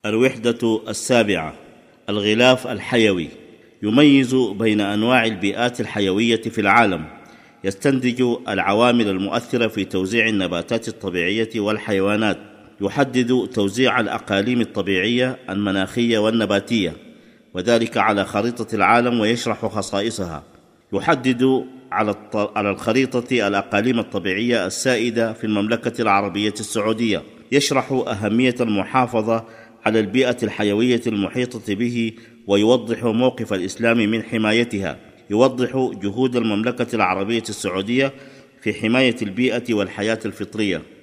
الوحدة السابعة: الغلاف الحيوي. يميز بين أنواع البيئات الحيوية في العالم، يستنتج العوامل المؤثرة في توزيع النباتات الطبيعية والحيوانات، يحدد توزيع الأقاليم الطبيعية المناخية والنباتية وذلك على خريطة العالم ويشرح خصائصها، يحدد على الخريطة الأقاليم الطبيعية السائدة في المملكة العربية السعودية، يشرح أهمية المحافظة على البيئة الحيوية المحيطة به ويوضح موقف الإسلام من حمايتها، يوضح جهود المملكة العربية السعودية في حماية البيئة والحياة الفطرية.